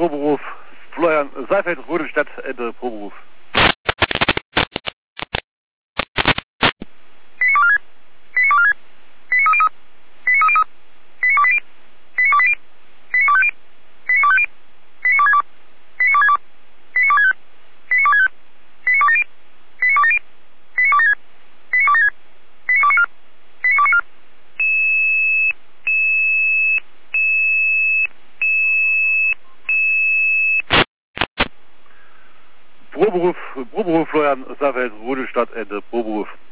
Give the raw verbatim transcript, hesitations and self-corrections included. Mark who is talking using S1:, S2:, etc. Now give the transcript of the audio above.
S1: Proberuf. Florian Seifeld, Rudolstadt, Ende Proberuf. Proberuf, Proberuf, Florian Seifeld, Rudolstadt, Ende Proberuf.